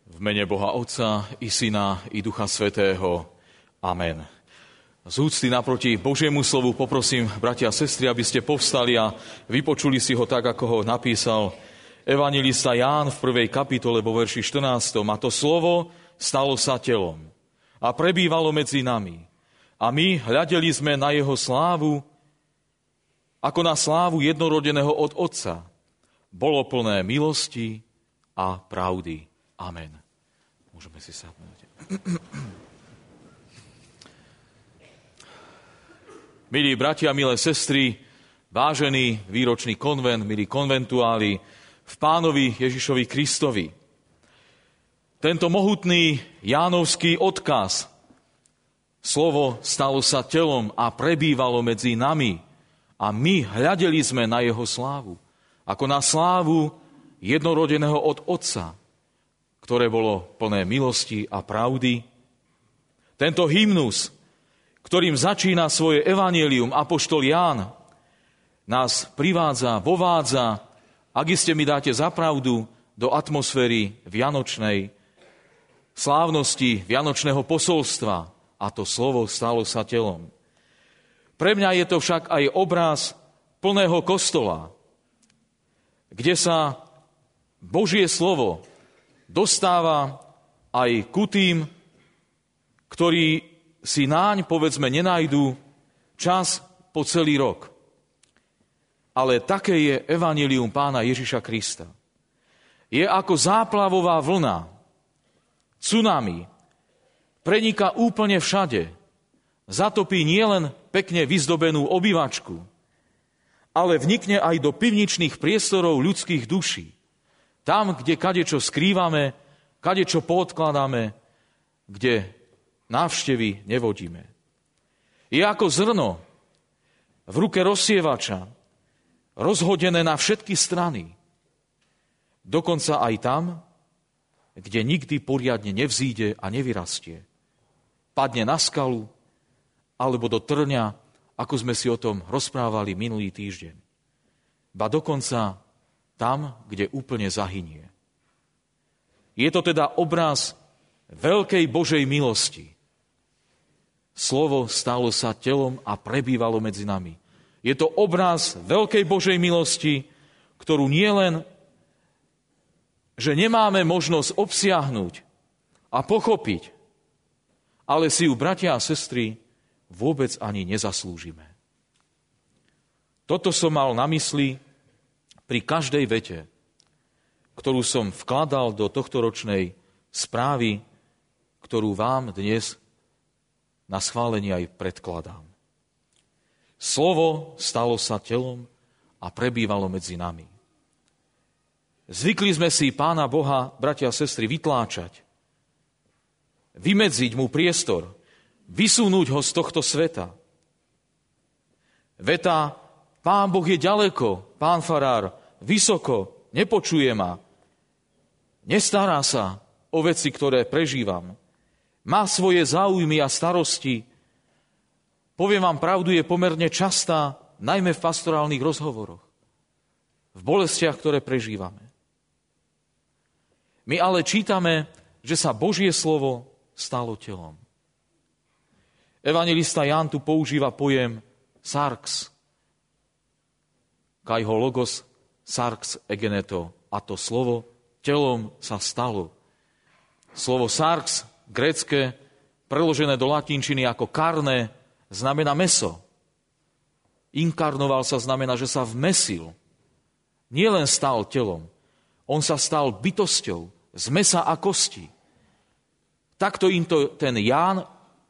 V mene Boha Otca, i Syna, i Ducha Svätého. Amen. Z úcty naproti Božiemu slovu poprosím, bratia a sestry, aby ste povstali a vypočuli si ho tak, ako ho napísal evanjelista Ján v 1. kapitole vo verši 14. A to slovo stalo sa telom a prebývalo medzi nami. A my hľadeli sme na jeho slávu, ako na slávu jednorodeného od Otca. Bolo plné milosti a pravdy. Amen. Môžeme si sadnúť. Milí bratia, milé sestry, vážený výročný konvent, milí konventuáli, v Pánovi Ježišovi Kristovi. Tento mohutný jánovský odkaz, slovo stalo sa telom a prebývalo medzi nami a my hľadeli sme na jeho slávu, ako na slávu jednorodeného od Otca, ktoré bolo plné milosti a pravdy. Tento hymnus, ktorým začína svoje evanjelium apoštol Ján, nás privádza, vovádza, ak iste mi dáte za pravdu, do atmosféry vianočnej slávnosti, vianočného posolstva. A to slovo stalo sa telom. Pre mňa je to však aj obraz plného kostola, kde sa Božie slovo dostáva aj ku tým, ktorí si náň, povedzme, nenájdú čas po celý rok. Ale také je evanjelium Pána Ježiša Krista. Je ako záplavová vlna, tsunami, preniká úplne všade, zatopí nielen pekne vyzdobenú obývačku, ale vnikne aj do pivničných priestorov ľudských duší. Tam, kde kadečo skrývame, kadečo poodkladáme, kde návštevy nevodíme. Je ako zrno v ruke rozsievača, rozhodené na všetky strany. Dokonca aj tam, kde nikdy poriadne nevzíde a nevyrastie. Padne na skalu, alebo do trňa, ako sme si o tom rozprávali minulý týždeň. Ba dokonca tam, kde úplne zahynie. Je to teda obraz veľkej Božej milosti. Slovo stalo sa telom a prebývalo medzi nami. Je to obraz veľkej Božej milosti, ktorú nielen, že nemáme možnosť obsiahnuť a pochopiť, ale si ju, bratia a sestry, vôbec ani nezaslúžime. Toto som mal na mysli pri každej vete, ktorú som vkladal do tohtoročnej správy, ktorú vám dnes na schválenie aj predkladám. Slovo stalo sa telom a prebývalo medzi nami. Zvykli sme si Pána Boha, bratia a sestry, vytláčať, vymedziť mu priestor, vysunúť ho z tohto sveta. Veta, Pán Boh je ďaleko, pán farár, vysoko, nepočuje ma, nestará sa o veci, ktoré prežívam, má svoje záujmy a starosti. Poviem vám pravdu, je pomerne častá, najmä v pastorálnych rozhovoroch, v bolestiach, ktoré prežívame. My ale čítame, že sa Božie slovo stalo telom. Evanjelista Ján tu používa pojem sarx, kaiho logos, sarx egeneto, a to slovo telom sa stalo. Slovo sarx, grécke, preložené do latinčiny ako karne, znamená meso. Inkarnoval sa znamená, že sa vmesil. Nie len stal telom, on sa stal bytosťou z mesa a kosti. Takto im to ten Ján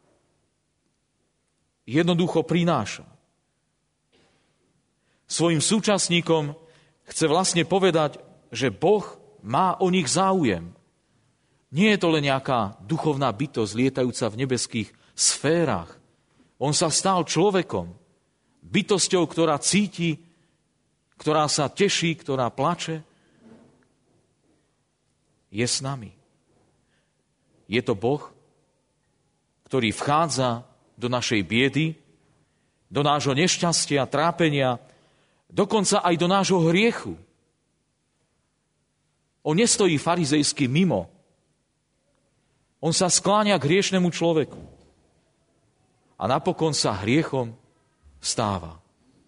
jednoducho prináša. Svojim súčasníkom chce vlastne povedať, že Boh má o nich záujem. Nie je to len nejaká duchovná bytosť lietajúca v nebeských sférach. On sa stal človekom, bytosťou, ktorá cíti, ktorá sa teší, ktorá plače. Je s nami. Je to Boh, ktorý vchádza do našej biedy, do nášho nešťastia, trápenia, dokonca aj do nášho hriechu. On nestojí farizejsky mimo, On sa skláňa k hriešnemu človeku. A napokon sa hriechom stáva.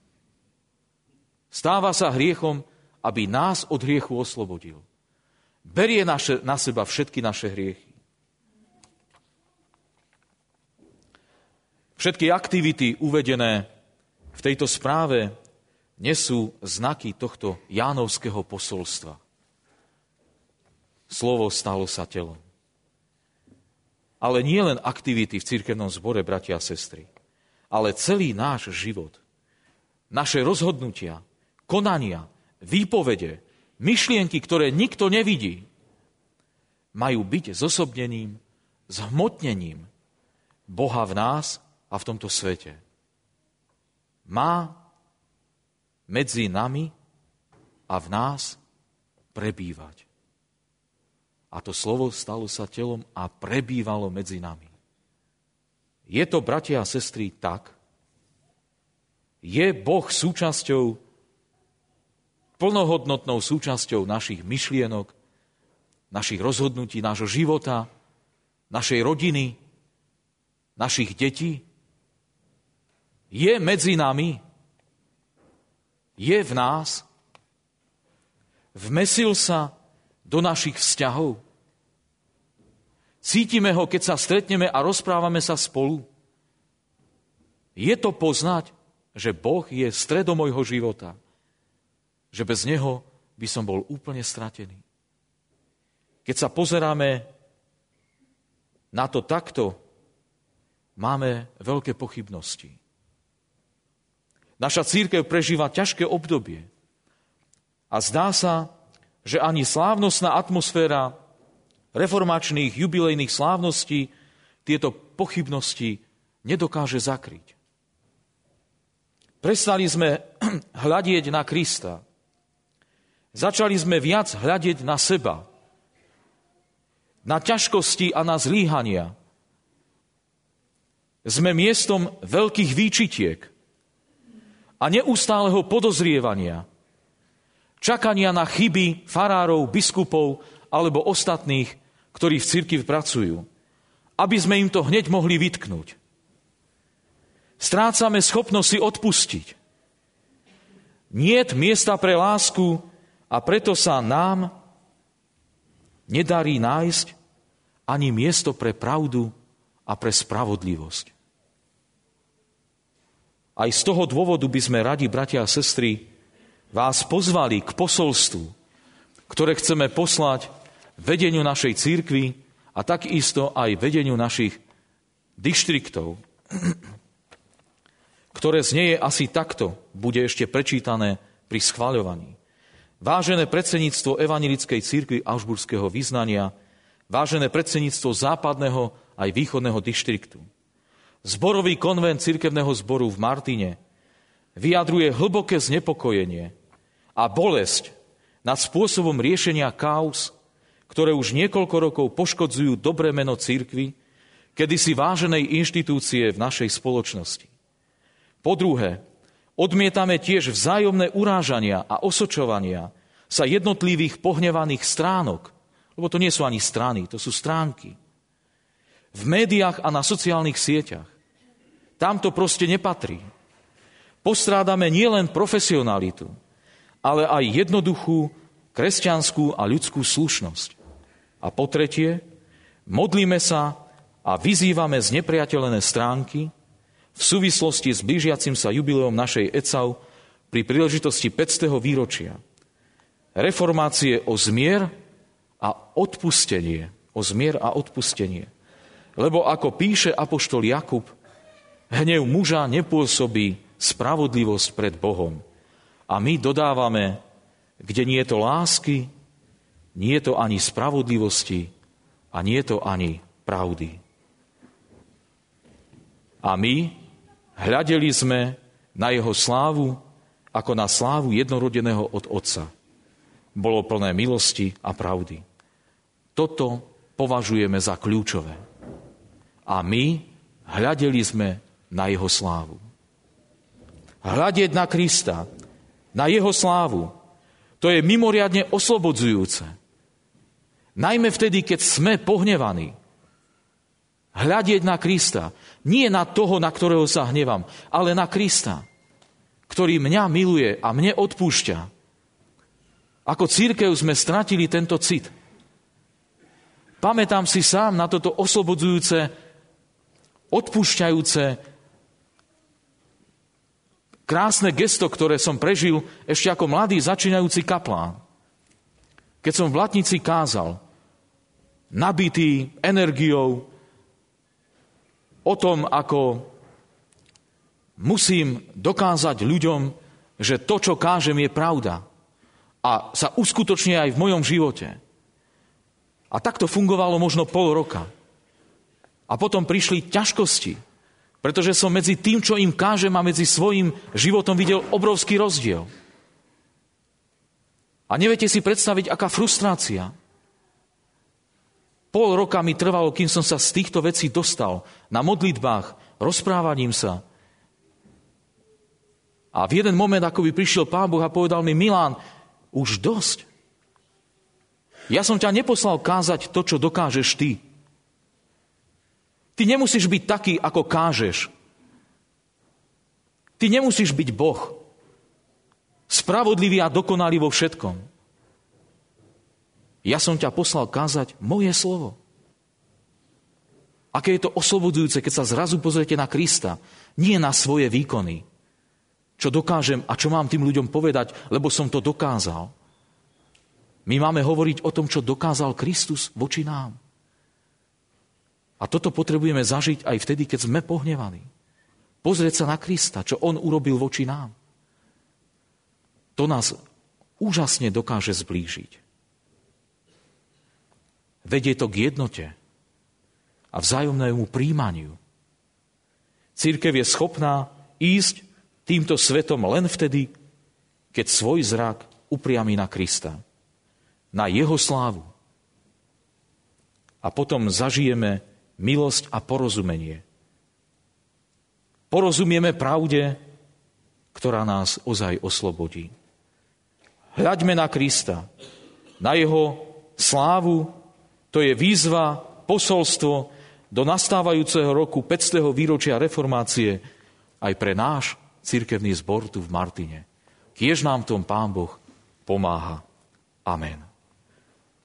Stáva sa hriechom, aby nás od hriechu oslobodil. Berie na seba všetky naše hriechy. Všetky aktivity uvedené v tejto správe nesú znaky tohto Jánovského posolstva. Slovo stalo sa telom. Ale nie len aktivity v cirkevnom zbore, bratia a sestry, ale celý náš život, naše rozhodnutia, konania, výpovede, myšlienky, ktoré nikto nevidí, majú byť zosobnením, zhmotnením Boha v nás a v tomto svete. Má medzi nami a v nás prebývať. A to slovo stalo sa telom a prebývalo medzi nami. Je to, bratia a sestry, tak? Je Boh súčasťou, plnohodnotnou súčasťou našich myšlienok, našich rozhodnutí, nášho života, našej rodiny, našich detí? Je medzi nami? Je v nás? Vmesil sa do našich vzťahov? Cítime ho, keď sa stretneme a rozprávame sa spolu? Je to poznať, že Boh je stredom mojho života? Že bez neho by som bol úplne stratený? Keď sa pozeráme na to takto, máme veľké pochybnosti. Naša cirkev prežíva ťažké obdobie a zdá sa, že ani slávnostná atmosféra reformačných jubilejných slávností tieto pochybnosti nedokáže zakryť. Prestali sme hľadieť na Krista. Začali sme viac hľadieť na seba, na ťažkosti a na zlíhania. Sme miestom veľkých výčitiek a neustáleho podozrievania, čakania na chyby farárov, biskupov alebo ostatných, ktorí v cirkvi pracujú, aby sme im to hneď mohli vytknúť. Strácame schopnosť si odpustiť. Niet miesta pre lásku a preto sa nám nedarí nájsť ani miesto pre pravdu a pre spravodlivosť. Aj z toho dôvodu by sme radi, bratia a sestry, vás pozvali k posolstvu, ktoré chceme poslať vedeniu našej cirkvi a takisto aj vedeniu našich dištriktov, ktoré znieje asi takto, bude ešte prečítané pri schvaľovaní. Vážené predsedníctvo Evanjelickej cirkvi Augsburského vyznania, vážené predsedníctvo západného aj východného dištriktu. Zborový konvent cirkevného zboru v Martine vyjadruje hlboké znepokojenie a bolesť nad spôsobom riešenia káuz, ktoré už niekoľko rokov poškodzujú dobré meno cirkvi, kedysi váženej inštitúcie v našej spoločnosti. Po druhé, odmietame tiež vzájomné urážania a osočovania sa jednotlivých pohnevaných stránok, lebo to nie sú ani strany, to sú stránky. V médiách a na sociálnych sieťach. Tam to proste nepatrí. Postrádame nielen profesionalitu, ale aj jednoduchú kresťanskú a ľudskú slušnosť. A po tretie, modlíme sa a vyzývame znepriateľené stránky v súvislosti s blížiacim sa jubileom našej ECAU pri príležitosti 500. výročia reformácie o zmier a odpustenie. O zmier a odpustenie. Lebo ako píše apoštol Jakub, hnev muža nepôsobí spravodlivosť pred Bohom. A my dodávame, kde nie je to lásky, nie je to ani spravodlivosti a nie je to ani pravdy. A my hľadeli sme na jeho slávu ako na slávu jednorodeného od Otca. Bolo plné milosti a pravdy. Toto považujeme za kľúčové. A my hľadeli sme na jeho slávu. Hľadieť na Krista, na jeho slávu, to je mimoriadne oslobodzujúce. Najmä vtedy, keď sme pohnevaní, Hľadieť na Krista. Nie na toho, na ktorého sa hnevam, ale na Krista, ktorý mňa miluje a mne odpúšťa. Ako cirkev sme stratili tento cit. Pamätám si sám na toto oslobodzujúce, odpúšťajúce, krásne gesto, ktoré som prežil ešte ako mladý začínajúci kaplán. Keď som v Blatnici kázal, nabitý energiou o tom, ako musím dokázať ľuďom, že to, čo kážem, je pravda. A sa uskutočne aj v mojom živote. A tak to fungovalo možno pol roka. A potom prišli ťažkosti, pretože som medzi tým, čo im kážem, a medzi svojim životom videl obrovský rozdiel. A neviete si predstaviť, aká frustrácia. Pol roka mi trvalo, kým som sa z týchto vecí dostal. Na modlitbách, rozprávaním sa. A v jeden moment, ako by prišiel Pán Boh a povedal mi: Milan, už dosť. Ja som ťa neposlal kázať to, čo dokážeš ty. Ty nemusíš byť taký, ako kážeš. Ty nemusíš byť Boh. Spravodlivý a dokonalý vo všetkom. Ja som ťa poslal kázať moje slovo. Aké je to oslobodzujúce, keď sa zrazu pozriete na Krista, nie na svoje výkony. Čo dokážem a čo mám tým ľuďom povedať, lebo som to dokázal. My máme hovoriť o tom, čo dokázal Kristus voči nám. A toto potrebujeme zažiť aj vtedy, keď sme pohnevaní. Pozrieť sa na Krista, čo on urobil voči nám. To nás úžasne dokáže zblížiť. Vedie to k jednote a vzájomnému príjmaniu. Cirkev je schopná ísť týmto svetom len vtedy, keď svoj zrak upriamí na Krista, na jeho slávu. A potom zažijeme milosť a porozumenie. Porozumieme pravde, ktorá nás ozaj oslobodí. Hľaďme na Krista, na jeho slávu. To je výzva, posolstvo do nastávajúceho roku 500. výročia reformácie aj pre náš cirkevný zbor tu v Martine. Kiež nám v tom Pán Boh pomáha. Amen.